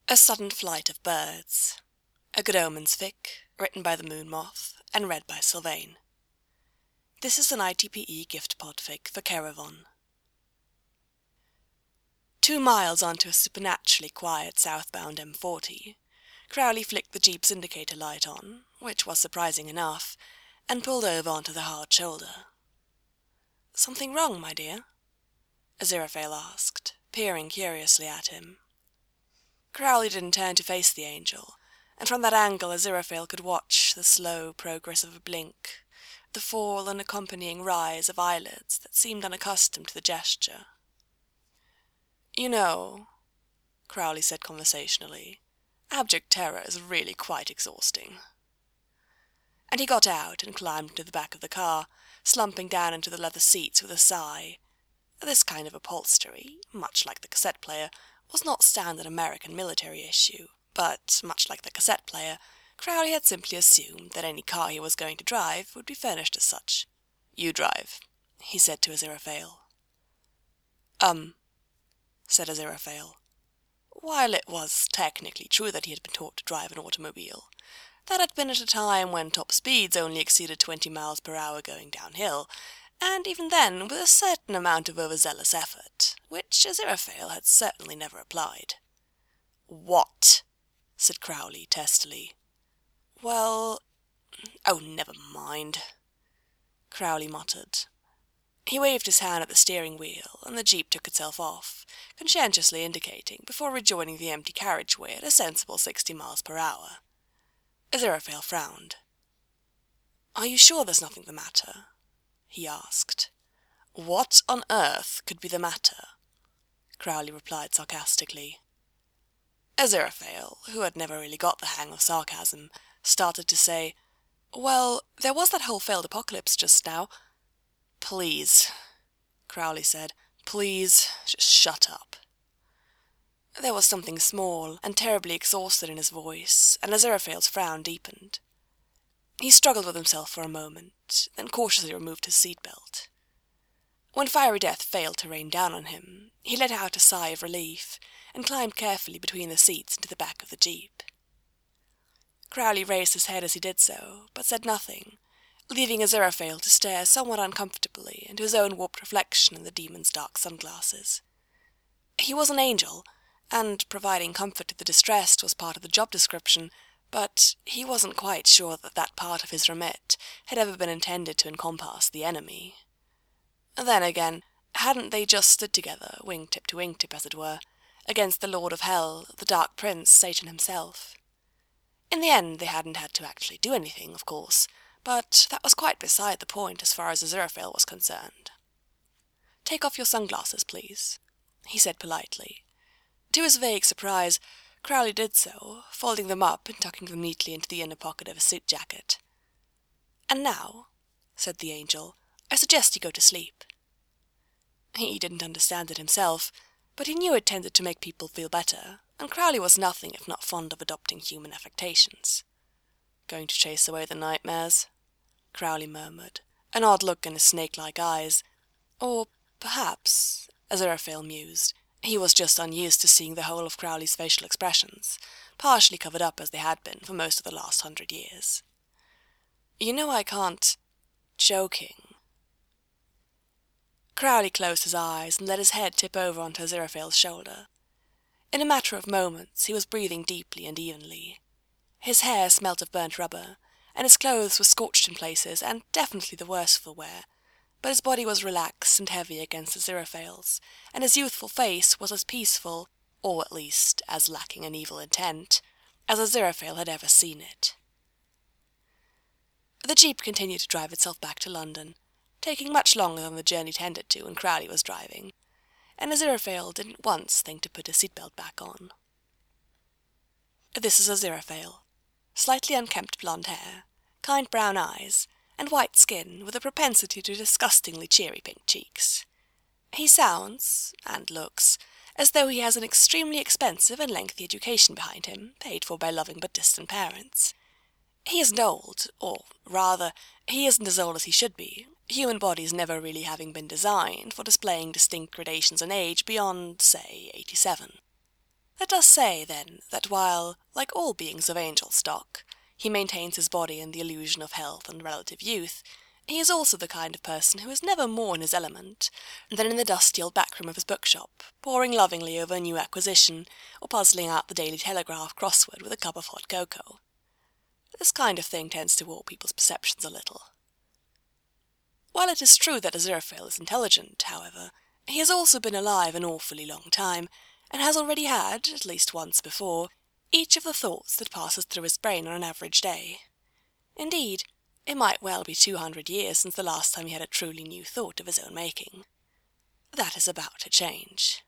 A Sudden Flight of Birds. A Good Omens fic, written by the Moon Moth and read by Sylvain. This is an ITPE gift pod fic for Caravan. 2 miles onto a supernaturally quiet southbound M40, Crowley flicked the Jeep's indicator light on, which was surprising enough, and pulled over onto the hard shoulder. "Something wrong, my dear?" Aziraphale asked, peering curiously at him. Crowley didn't turn to face the angel, and from that angle Aziraphale could watch the slow progress of a blink, the fall and accompanying rise of eyelids that seemed unaccustomed to the gesture. "You know," Crowley said conversationally, "abject terror is really quite exhausting." And he got out and climbed into the back of the car, slumping down into the leather seats with a sigh. This kind of upholstery, much like the cassette player, was not standard American military issue, but, much like the cassette player, Crowley had simply assumed that any car he was going to drive would be furnished as such. "You drive," he said to Aziraphale. Said Aziraphale. While it was technically true that he had been taught to drive an automobile, that had been at a time when top speeds only exceeded 20 miles per hour going downhill, and even then with a certain amount of overzealous effort, which Aziraphale had certainly never applied. "What?" said Crowley testily. "Well, oh, never mind," Crowley muttered. He waved his hand at the steering wheel, and the Jeep took itself off, conscientiously indicating before rejoining the empty carriageway at a sensible 60 miles per hour. Aziraphale frowned. "Are you sure there's nothing the matter?" he asked. "What on earth could be the matter?" Crowley replied sarcastically. Aziraphale, who had never really got the hang of sarcasm, started to say, "Well, there was that whole failed apocalypse just now." "Please," Crowley said, "please, just shut up." There was something small and terribly exhausted in his voice, and Aziraphale's frown deepened. He struggled with himself for a moment, then cautiously removed his seatbelt. When fiery death failed to rain down on him, he let out a sigh of relief and climbed carefully between the seats into the back of the Jeep. Crowley raised his head as he did so, but said nothing, leaving Aziraphale to stare somewhat uncomfortably into his own warped reflection in the demon's dark sunglasses. He was an angel, and providing comfort to the distressed was part of the job description, but he wasn't quite sure that that part of his remit had ever been intended to encompass the enemy. Then again, hadn't they just stood together, wingtip to wingtip as it were, against the Lord of Hell, the Dark Prince, Satan himself? In the end they hadn't had to actually do anything, of course, but that was quite beside the point as far as Aziraphale was concerned. "Take off your sunglasses, please," he said politely. To his vague surprise, Crowley did so, folding them up and tucking them neatly into the inner pocket of his suit jacket. "And now," said the angel, "I suggest you go to sleep." He didn't understand it himself, but he knew it tended to make people feel better, and Crowley was nothing if not fond of adopting human affectations. "Going to chase away the nightmares?" Crowley murmured, an odd look in his snake-like eyes. Or perhaps, Aziraphale mused, he was just unused to seeing the whole of Crowley's facial expressions, partially covered up as they had been for most of the last 100 years. "You know I can't—" "Joking." Crowley closed his eyes and let his head tip over onto Aziraphale's shoulder. In a matter of moments he was breathing deeply and evenly. His hair smelt of burnt rubber, and his clothes were scorched in places and definitely the worse for wear, but his body was relaxed and heavy against Aziraphale's, and his youthful face was as peaceful, or at least as lacking an evil intent, as Aziraphale had ever seen it. The Jeep continued to drive itself back to London, taking much longer than the journey tended to when Crowley was driving, and Aziraphale didn't once think to put his seatbelt back on. This is Aziraphale. Slightly unkempt blonde hair, kind brown eyes, and white skin with a propensity to disgustingly cheery pink cheeks. He sounds, and looks, as though he has an extremely expensive and lengthy education behind him, paid for by loving but distant parents. He isn't old, or rather, he isn't as old as he should be, human bodies never really having been designed for displaying distinct gradations in age beyond, say, 87. Let us say, then, that while, like all beings of angel stock, he maintains his body in the illusion of health and relative youth, he is also the kind of person who is never more in his element than in the dusty old back room of his bookshop, poring lovingly over a new acquisition, or puzzling out the Daily Telegraph crossword with a cup of hot cocoa. This kind of thing tends to warp people's perceptions a little. While it is true that Aziraphale is intelligent, however, he has also been alive an awfully long time, and has already had, at least once before, each of the thoughts that passes through his brain on an average day. Indeed, it might well be 200 years since the last time he had a truly new thought of his own making. That is about to change.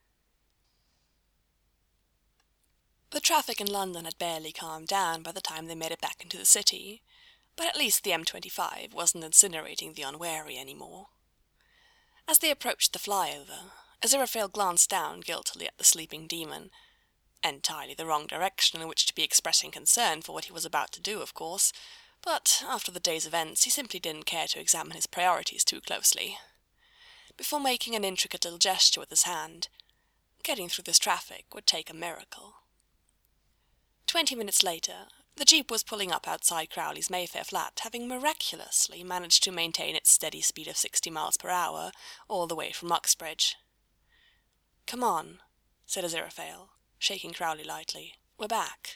The traffic in London had barely calmed down by the time they made it back into the city, but at least the M25 wasn't incinerating the unwary anymore. As they approached the flyover, Aziraphale glanced down guiltily at the sleeping demon. Entirely the wrong direction in which to be expressing concern for what he was about to do, of course, but after the day's events he simply didn't care to examine his priorities too closely. Before making an intricate little gesture with his hand, getting through this traffic would take a miracle. 20 minutes later, the jeep was pulling up outside Crowley's Mayfair flat, having miraculously managed to maintain its steady speed of 60 miles per hour all the way from Uxbridge. "Come on," said Aziraphale, shaking Crowley lightly. "We're back."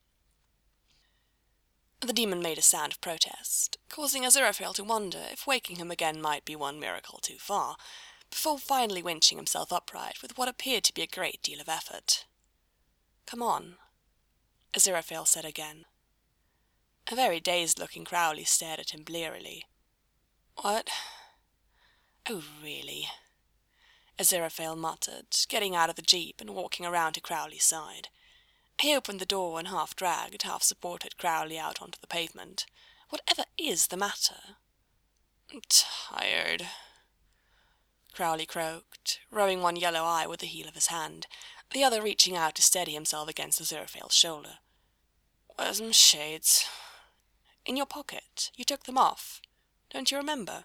The demon made a sound of protest, causing Aziraphale to wonder if waking him again might be one miracle too far, before finally winching himself upright with what appeared to be a great deal of effort. "Come on," Aziraphale said again. A very dazed-looking Crowley stared at him blearily. "What? Oh, really?" Aziraphale muttered, getting out of the jeep and walking around to Crowley's side. He opened the door and half-dragged, half-supported Crowley out onto the pavement. "Whatever is the matter?" "I'm tired," Crowley croaked, rubbing one yellow eye with the heel of his hand, the other reaching out to steady himself against Aziraphale's shoulder. "Where's them shades?" "In your pocket. You took them off. Don't you remember?"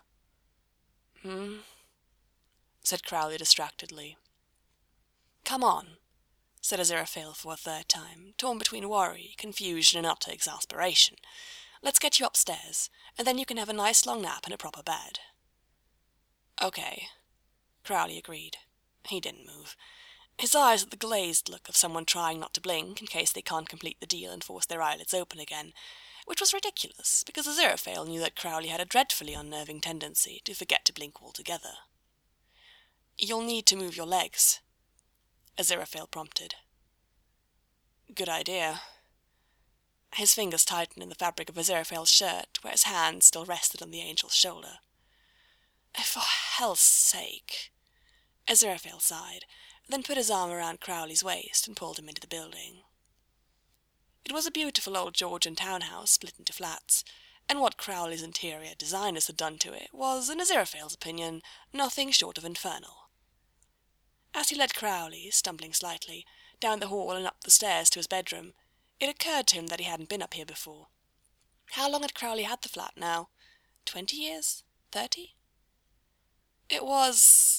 Said Crowley distractedly. "Come on," said Aziraphale for a third time, torn between worry, confusion, and utter exasperation. "Let's get you upstairs, and then you can have a nice long nap in a proper bed." "Okay," Crowley agreed. He didn't move. His eyes had the glazed look of someone trying not to blink in case they can't complete the deal and force their eyelids open again, which was ridiculous, because Aziraphale knew that Crowley had a dreadfully unnerving tendency to forget to blink altogether. "You'll need to move your legs," Aziraphale prompted. "Good idea." His fingers tightened in the fabric of Aziraphale's shirt, where his hand still rested on the angel's shoulder. "For hell's sake," Aziraphale sighed, then put his arm around Crowley's waist and pulled him into the building. It was a beautiful old Georgian townhouse split into flats, and what Crowley's interior designers had done to it was, in Aziraphale's opinion, nothing short of infernal. As he led Crowley, stumbling slightly, down the hall and up the stairs to his bedroom, it occurred to him that he hadn't been up here before. How long had Crowley had the flat now? 20 years? 30? It was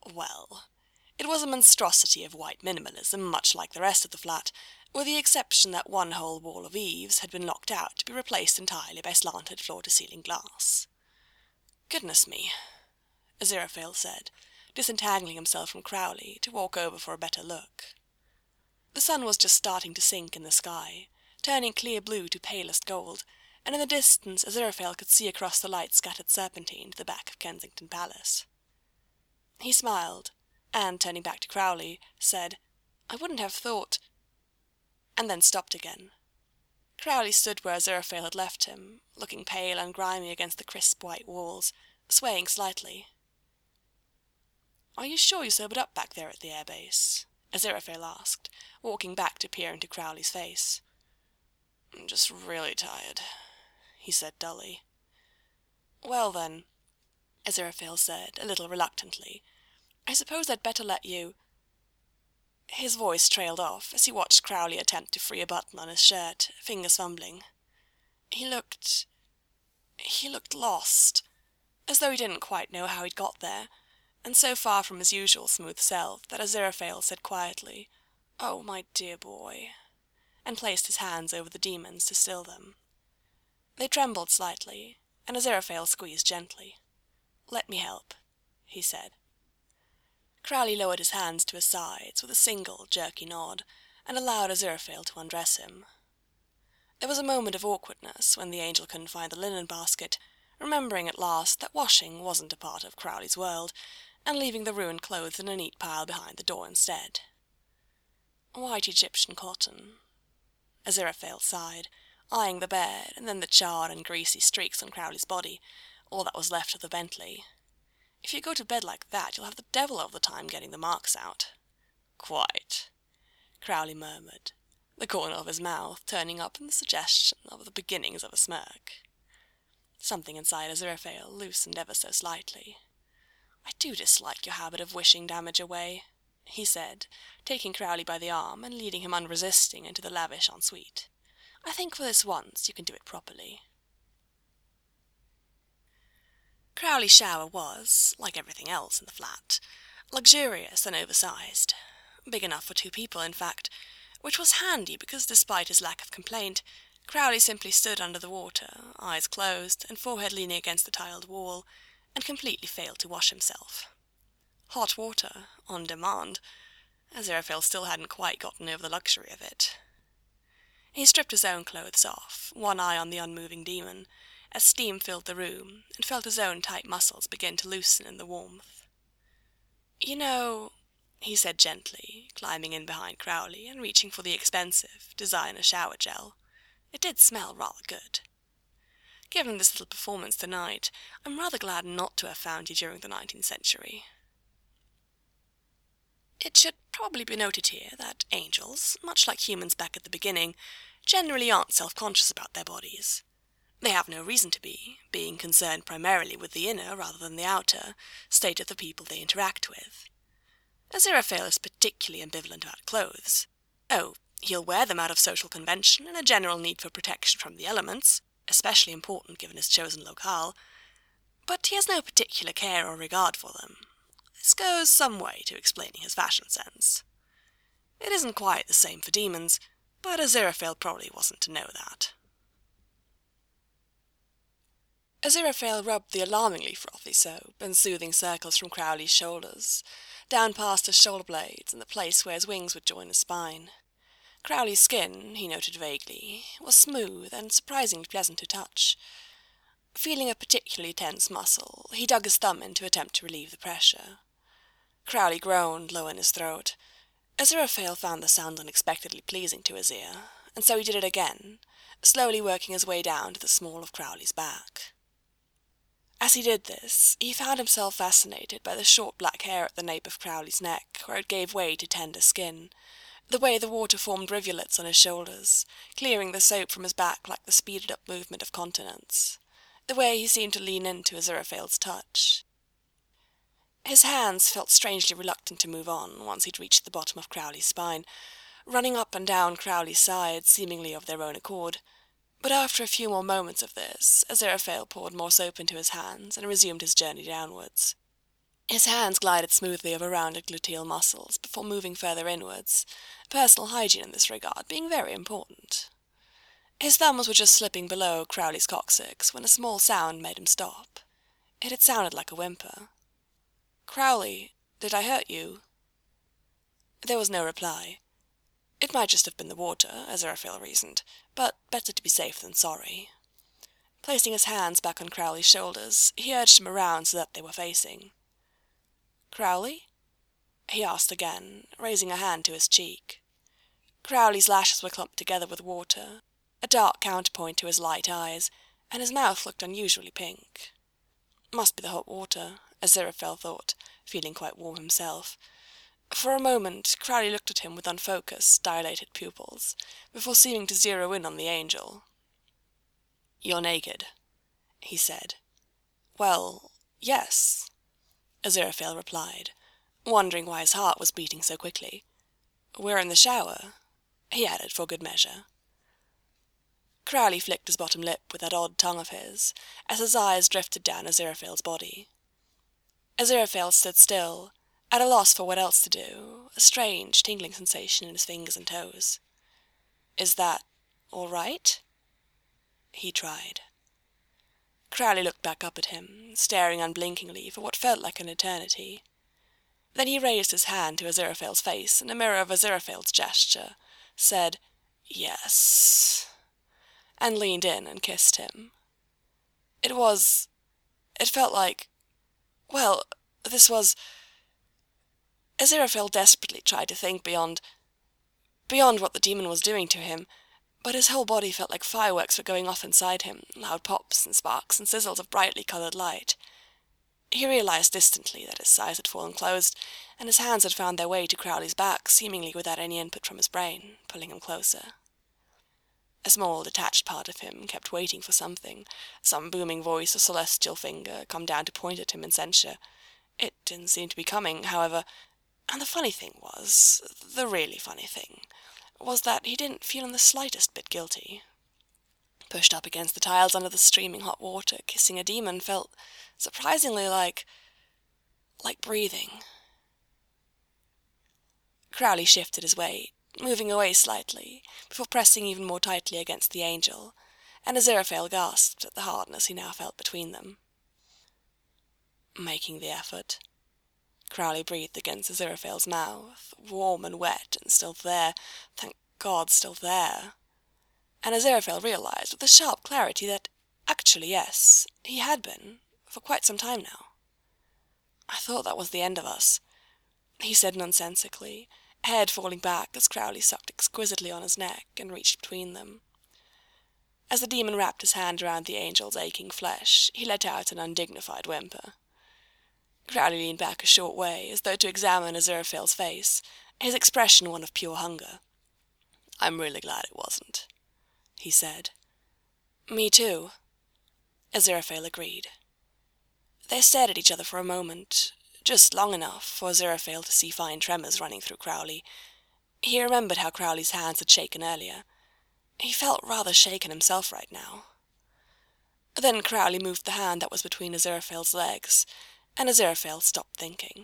a monstrosity of white minimalism, much like the rest of the flat, with the exception that one whole wall of eaves had been knocked out to be replaced entirely by slanted floor-to-ceiling glass. "Goodness me," Aziraphale said, disentangling himself from Crowley to walk over for a better look. The sun was just starting to sink in the sky, turning clear blue to palest gold, and in the distance Aziraphale could see across the light-scattered serpentine to the back of Kensington Palace. He smiled, and, turning back to Crowley, said, "I wouldn't have thought—" and then stopped again. Crowley stood where Aziraphale had left him, looking pale and grimy against the crisp white walls, swaying slightly. "Are you sure you sobered up back there at the airbase?" Aziraphale asked, walking back to peer into Crowley's face. "I'm just really tired," he said dully. "Well then," Aziraphale said, a little reluctantly, "I suppose I'd better let you—" His voice trailed off as he watched Crowley attempt to free a button on his shirt, fingers fumbling. He looked lost, as though he didn't quite know how he'd got there, and so far from his usual smooth self that Aziraphale said quietly, "Oh, my dear boy," and placed his hands over the demons to still them. They trembled slightly, and Aziraphale squeezed gently. "Let me help," he said. Crowley lowered his hands to his sides with a single jerky nod, and allowed Aziraphale to undress him. There was a moment of awkwardness when the angel couldn't find the linen basket, remembering at last that washing wasn't a part of Crowley's world, and leaving the ruined clothes in a neat pile behind the door instead. "White Egyptian cotton," Aziraphale sighed, eyeing the bed and then the charred and greasy streaks on Crowley's body, all that was left of the Bentley. "If you go to bed like that, you'll have the devil of the time getting the marks out." "Quite," Crowley murmured, the corner of his mouth turning up in the suggestion of the beginnings of a smirk. Something inside Aziraphale loosened ever so slightly. "I do dislike your habit of wishing damage away," he said, taking Crowley by the arm and leading him unresisting into the lavish ensuite. "I think for this once you can do it properly." Crowley's shower was, like everything else in the flat, luxurious and oversized. Big enough for 2 people, in fact, which was handy because despite his lack of complaint, Crowley simply stood under the water, eyes closed and forehead leaning against the tiled wall, and completely failed to wash himself. Hot water, on demand. Aziraphale still hadn't quite gotten over the luxury of it. He stripped his own clothes off, one eye on the unmoving demon, as steam filled the room, and felt his own tight muscles begin to loosen in the warmth. "You know," he said gently, climbing in behind Crowley and reaching for the expensive designer shower gel, "it did smell rather good. Given this little performance tonight, I'm rather glad not to have found you during the 19th century. It should probably be noted here that angels, much like humans back at the beginning, generally aren't self-conscious about their bodies. They have no reason to be, being concerned primarily with the inner rather than the outer state of the people they interact with. Aziraphale is particularly ambivalent about clothes. Oh, he'll wear them out of social convention and a general need for protection from the elements, especially important given his chosen locale, but he has no particular care or regard for them. This goes some way to explaining his fashion sense. It isn't quite the same for demons, but Aziraphale probably wasn't to know that. Aziraphale rubbed the alarmingly frothy soap in soothing circles from Crowley's shoulders, down past his shoulder blades and the place where his wings would join his spine. Crowley's skin, he noted vaguely, was smooth and surprisingly pleasant to touch. Feeling a particularly tense muscle, he dug his thumb in to attempt to relieve the pressure. Crowley groaned low in his throat. Aziraphale found the sound unexpectedly pleasing to his ear, and so he did it again, slowly working his way down to the small of Crowley's back. As he did this, he found himself fascinated by the short black hair at the nape of Crowley's neck, where it gave way to tender skin, the way the water formed rivulets on his shoulders, clearing the soap from his back like the speeded-up movement of continents, the way he seemed to lean into Aziraphale's touch. His hands felt strangely reluctant to move on once he'd reached the bottom of Crowley's spine, running up and down Crowley's sides seemingly of their own accord. But after a few more moments of this, Aziraphale poured more soap into his hands and resumed his journey downwards. His hands glided smoothly over rounded gluteal muscles before moving further inwards, personal hygiene in this regard being very important. His thumbs were just slipping below Crowley's coccyx when a small sound made him stop. It had sounded like a whimper. "Crowley, did I hurt you?" There was no reply. It might just have been the water, Aziraphale reasoned, but better to be safe than sorry. Placing his hands back on Crowley's shoulders, he urged him around so that they were facing. "Crowley?" he asked again, raising a hand to his cheek. Crowley's lashes were clumped together with water, a dark counterpoint to his light eyes, and his mouth looked unusually pink. Must be the hot water, Aziraphale thought, feeling quite warm himself. For a moment, Crowley looked at him with unfocused, dilated pupils, before seeming to zero in on the angel. "You're naked," he said. "Well, yes," Aziraphale replied, wondering why his heart was beating so quickly. "We're in the shower," he added for good measure. Crowley flicked his bottom lip with that odd tongue of his, as his eyes drifted down Aziraphale's body. Aziraphale stood still, at a loss for what else to do, a strange, tingling sensation in his fingers and toes. "Is that all right?" He tried. Crowley looked back up at him, staring unblinkingly for what felt like an eternity. Then he raised his hand to Aziraphale's face, and a mirror of Aziraphale's gesture, said, "Yes," and leaned in and kissed him. It felt like, well, this was... Aziraphale desperately tried to think beyond what the demon was doing to him, but his whole body felt like fireworks were going off inside him, loud pops and sparks and sizzles of brightly coloured light. He realised distantly that his eyes had fallen closed, and his hands had found their way to Crowley's back, seemingly without any input from his brain, pulling him closer. A small, detached part of him kept waiting for something, some booming voice or celestial finger come down to point at him in censure. It didn't seem to be coming, however, and the funny thing was, the really funny thing, was that he didn't feel in the slightest bit guilty. Pushed up against the tiles under the streaming hot water, kissing a demon felt surprisingly like breathing. Crowley shifted his weight, moving away slightly, before pressing even more tightly against the angel, and Aziraphale gasped at the hardness he now felt between them. Making the effort, Crowley breathed against Aziraphale's mouth, warm and wet, and still there, thank God, still there. And Aziraphale realised with a sharp clarity that, actually, yes, he had been, for quite some time now. "I thought that was the end of us," he said nonsensically, head falling back as Crowley sucked exquisitely on his neck and reached between them. As the demon wrapped his hand around the angel's aching flesh, he let out an undignified whimper. Crowley leaned back a short way, as though to examine Aziraphale's face, his expression one of pure hunger. "I'm really glad it wasn't," he said. "Me too," Aziraphale agreed. They stared at each other for a moment, just long enough for Aziraphale to see fine tremors running through Crowley. He remembered how Crowley's hands had shaken earlier. He felt rather shaken himself right now. Then Crowley moved the hand that was between Aziraphale's legs, and Aziraphale stopped thinking.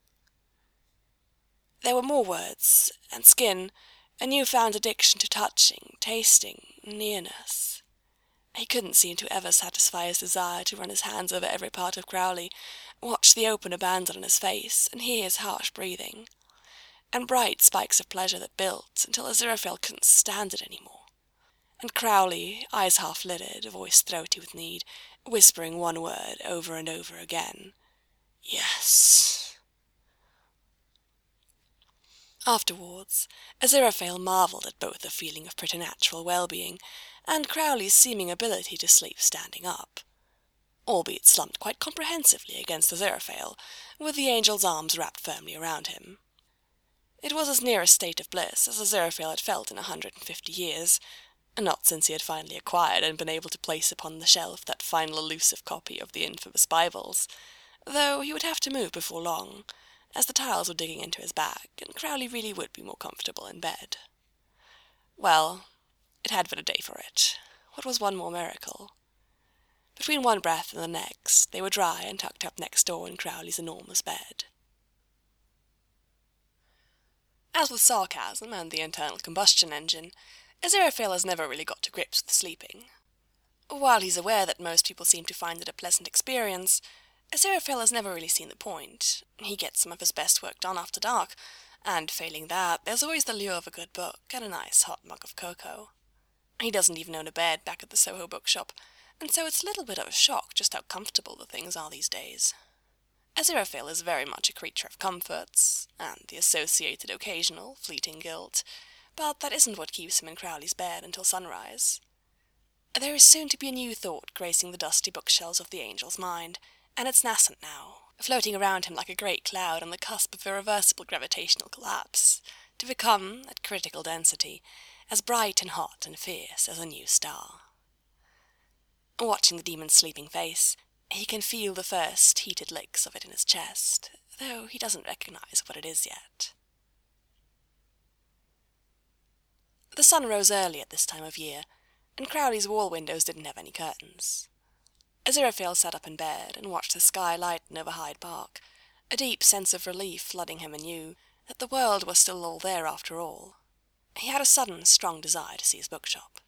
There were more words, and skin, a new-found addiction to touching, tasting, nearness. He couldn't seem to ever satisfy his desire to run his hands over every part of Crowley, watch the open abandon on his face, and hear his harsh breathing, and bright spikes of pleasure that built until Aziraphale couldn't stand it any more. And Crowley, eyes half-lidded, voice throaty with need, whispering one word over and over again. "Yes." Afterwards, Aziraphale marvelled at both the feeling of preternatural well-being and Crowley's seeming ability to sleep standing up, albeit slumped quite comprehensively against Aziraphale, with the angel's arms wrapped firmly around him. It was as near a state of bliss as Aziraphale had felt in 150 years, not since he had finally acquired and been able to place upon the shelf that final elusive copy of the infamous Bibles, though he would have to move before long, as the tiles were digging into his back, and Crowley really would be more comfortable in bed. Well, it had been a day for it. What was one more miracle? Between one breath and the next, they were dry and tucked up next door in Crowley's enormous bed. As with sarcasm and the internal combustion engine, Aziraphale has never really got to grips with sleeping. While he's aware that most people seem to find it a pleasant experience, Aziraphale has never really seen the point. He gets some of his best work done after dark, and failing that, there's always the lure of a good book and a nice hot mug of cocoa. He doesn't even own a bed back at the Soho bookshop, and so it's a little bit of a shock just how comfortable the things are these days. Aziraphale is very much a creature of comforts, and the associated occasional, fleeting guilt, but that isn't what keeps him in Crowley's bed until sunrise. There is soon to be a new thought gracing the dusty bookshelves of the angel's mind, and it's nascent now, floating around him like a great cloud on the cusp of irreversible gravitational collapse, to become, at critical density, as bright and hot and fierce as a new star. Watching the demon's sleeping face, he can feel the first heated licks of it in his chest, though he doesn't recognize what it is yet. The sun rose early at this time of year, and Crowley's wall windows didn't have any curtains. Aziraphale sat up in bed and watched the sky lighten over Hyde Park, a deep sense of relief flooding him anew, that the world was still all there after all. He had a sudden, strong desire to see his bookshop.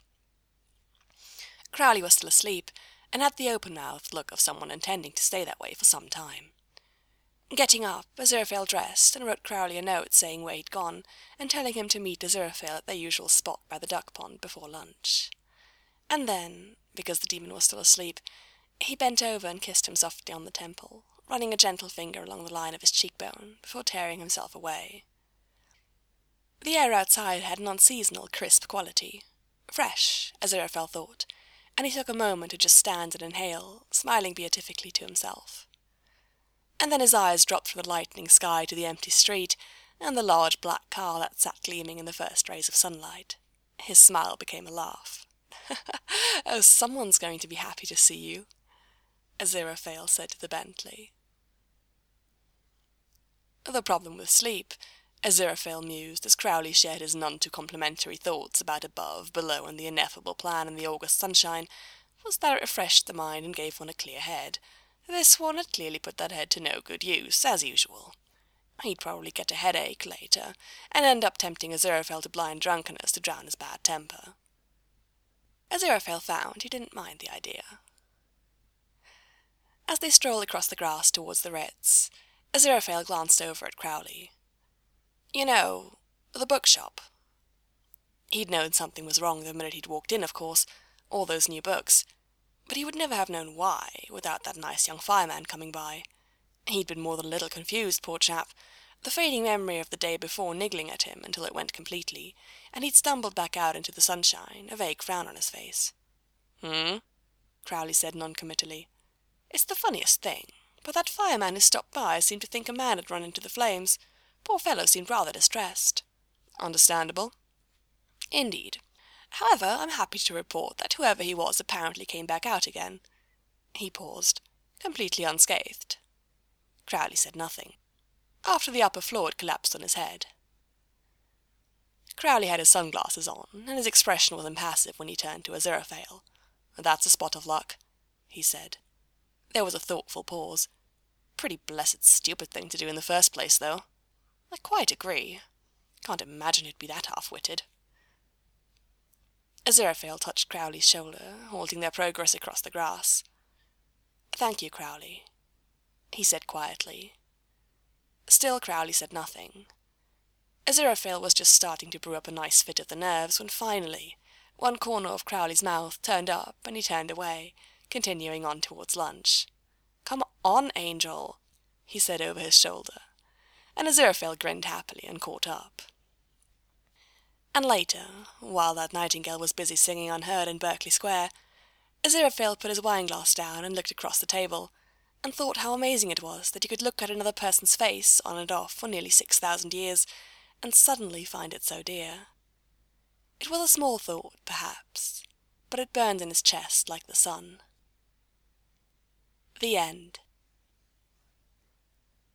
Crowley was still asleep, and had the open-mouthed look of someone intending to stay that way for some time. Getting up, Aziraphale dressed and wrote Crowley a note saying where he'd gone, and telling him to meet Aziraphale at their usual spot by the duck pond before lunch. And then, because the demon was still asleep, he bent over and kissed him softly on the temple, running a gentle finger along the line of his cheekbone before tearing himself away. The air outside had an unseasonal, crisp quality. Fresh, Aziraphale thought, and he took a moment to just stand and inhale, smiling beatifically to himself. And then his eyes dropped from the lightening sky to the empty street, and the large black car that sat gleaming in the first rays of sunlight. His smile became a laugh. "Oh, someone's going to be happy to see you," Aziraphale said to the Bentley. "The problem with sleep," Aziraphale mused as Crowley shared his none-too-complimentary thoughts about above, below, and the ineffable plan in the August sunshine, was that it refreshed the mind and gave one a clear head. This one had clearly put that head to no good use, as usual. He'd probably get a headache later, and end up tempting Aziraphale to blind drunkenness to drown his bad temper. Aziraphale found he didn't mind the idea. As they strolled across the grass towards the Ritz, Aziraphale glanced over at Crowley. "You know, the bookshop." He'd known something was wrong the minute he'd walked in, of course, all those new books, but he would never have known why, without that nice young fireman coming by. He'd been more than a little confused, poor chap, the fading memory of the day before niggling at him until it went completely, and he'd stumbled back out into the sunshine, a vague frown on his face. Crowley said noncommittally. "It's the funniest thing, but that fireman who stopped by seemed to think a man had run into the flames. Poor fellow seemed rather distressed." "Understandable." "Indeed. However, I'm happy to report that whoever he was apparently came back out again." He paused, completely unscathed. Crowley said nothing. After the upper floor had collapsed on his head. Crowley had his sunglasses on, and his expression was impassive when he turned to Aziraphale. "That's a spot of luck," he said. There was a thoughtful pause. "Pretty blessed stupid thing to do in the first place, though. I quite agree. Can't imagine who'd be that half-witted." Aziraphale touched Crowley's shoulder, halting their progress across the grass. "Thank you, Crowley," he said quietly. Still Crowley said nothing. Aziraphale was just starting to brew up a nice fit of the nerves when finally one corner of Crowley's mouth turned up and he turned away, continuing on towards lunch. "Come on, Angel," he said over his shoulder, and Aziraphale grinned happily and caught up. And later, while that nightingale was busy singing unheard in Berkeley Square, Aziraphale put his wineglass down and looked across the table, and thought how amazing it was that you could look at another person's face on and off for nearly 6,000 years, and suddenly find it so dear. It was a small thought, perhaps, but it burned in his chest like the sun. The end.